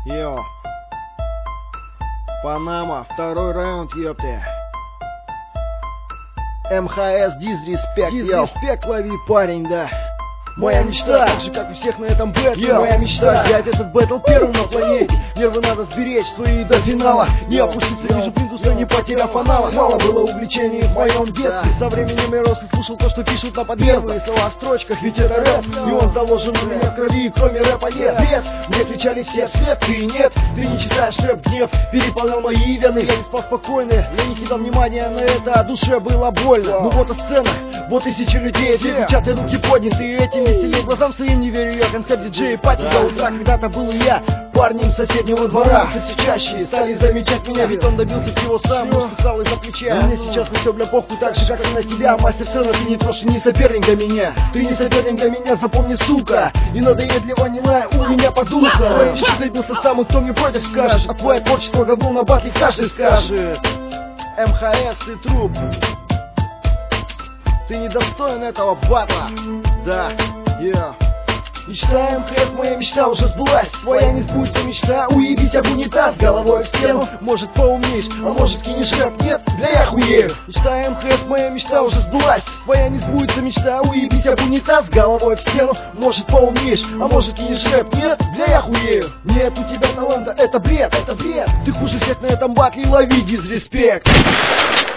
Йо. Панама, второй раунд, ёпты. МХС, дизреспект, дизреспект, лови, парень, да. Моя мечта, так же как у всех на этом бэтле. Моя мечта, взять этот бэтл первым на планете. Нервы надо сберечь свои до финала. Не опуститься ниже плинтуса, не потеряв аналог. Мало было увлечений в моем детстве. Со временем я рос и слушал то, что пишут на подверхные слова в строчках. Ведь это рэп, и он заложен у меня в крови. Кроме рэпа нет, нет. Мне кричали все вслед, ты нет. Ты не читаешь рэп, гнев переполнял мои вены. Я не спал спокойно, я не кидал внимания на это, а душе было больно. Ну вот и сцена, вот тысячи людей. Все кричат и руки подняты, и этим веселее. Глазам своим не верю я, концерт диджея пати до утра. Когда-то был и я парнем соседнего двора. Все чаще стали замечать меня, ведь он добился всего сам, списал из-за плеча. Но мне сейчас на все бля похуй, так же как и на тебя. Мастер сцена, ты не трожь, не соперник для меня. Ты не соперник для меня, запомни, сука. И надоедливо не лай у меня по духу. Своей вещи добился сам, и кто мне против скажет. А твое творчество говно на батле каждый скажет. МХС и труп. Ты недостоин этого батла. Да, Мечта МХС, моя мечта уже сбылась. Твоя не сбудется мечта, уебись об унитаз. Головой в стену, может поумнеешь, а может кинешь рэп, нет, бля я хуею. Мечта МХС, моя мечта уже сбылась. Твоя не сбудется мечта, уебись об унитаз. Головой в стену, может поумнеешь, а может кинешь рэп, нет, бля я хуею. Нет у тебя таланта, это бред, это бред. Ты хуже всех на этом батле, лови дизреспект.